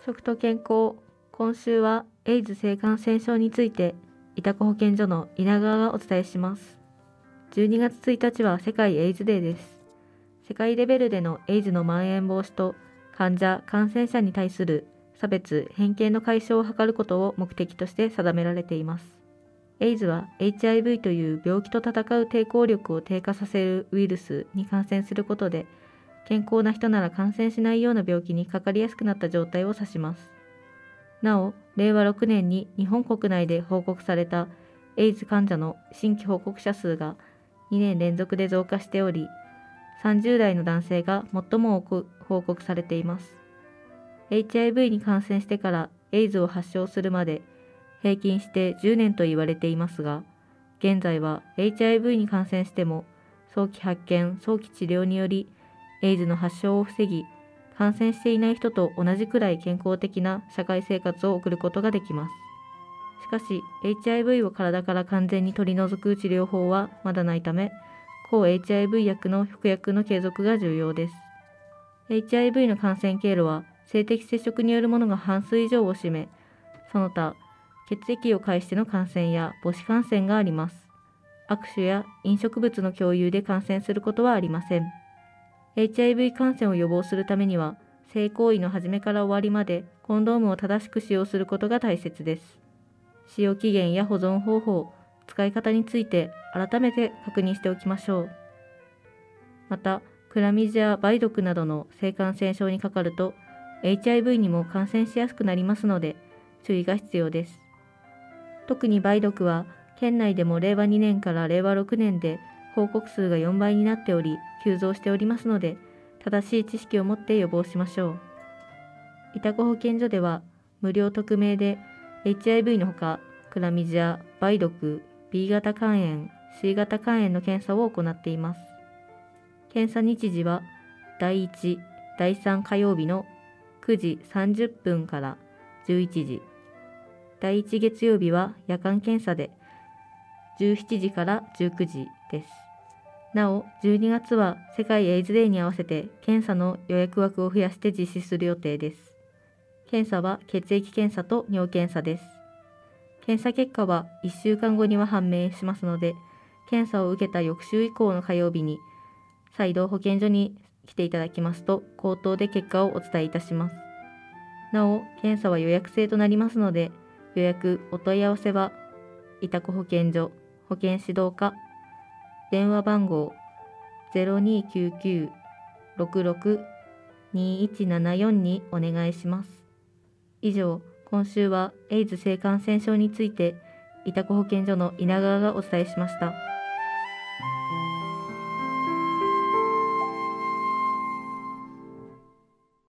食と健康。今週はエイズ性感染症について、イタコ保健所の稲川がお伝えします。12月1日は世界エイズデーです。世界レベルでのエイズの蔓延防止と患者・感染者に対する差別・偏見の解消を図ることを目的として定められています。エイズは HIV という病気と戦う抵抗力を低下させるウイルスに感染することで、健康な人なら感染しないような病気にかかりやすくなった状態を指します。なお、令和6年に日本国内で報告されたエイズ患者の新規報告者数が2年連続で増加しており、30代の男性が最も多く報告されています。HIV に感染してからエイズを発症するまで平均して10年と言われていますが、現在は HIV に感染しても早期発見・早期治療によりエイズの発症を防ぎ、感染していない人と同じくらい健康的な社会生活を送ることができます。しかし、HIV を体から完全に取り除く治療法はまだないため、抗 HIV 薬の服薬の継続が重要です。HIV の感染経路は性的接触によるものが半数以上を占め、その他、血液を介しての感染や母子感染があります。握手や飲食物の共有で感染することはありません。HIV 感染を予防するためには、性行為の始めから終わりまでコンドームを正しく使用することが大切です。使用期限や保存方法、使い方について改めて確認しておきましょう。また、クラミジア、梅毒などの性感染症にかかると、HIV にも感染しやすくなりますので、注意が必要です。特に梅毒は、県内でも令和2年から令和6年で報告数が4倍になっており、急増しておりますので、正しい知識を持って予防しましょう。イタコ保健所では、無料匿名で HIV のほか、クラミジア、梅毒、B 型肝炎、C 型肝炎の検査を行っています。検査日時は、第1、第3火曜日の9時30分から11時。第1月曜日は夜間検査で17時から19時です。なお、12月は世界エイズデーに合わせて検査の予約枠を増やして実施する予定です。検査は血液検査と尿検査です。検査結果は1週間後には判明しますので、検査を受けた翌週以降の火曜日に再度保健所に来ていただきますと、口頭で結果をお伝えいたします。なお、検査は予約制となりますので、予約・お問い合わせは、イタコ保健所保健指導課、電話番号 0299-66-2174 にお願いします。以上、今週はエイズ性感染症について、イタコ保健所の稲川がお伝えしました。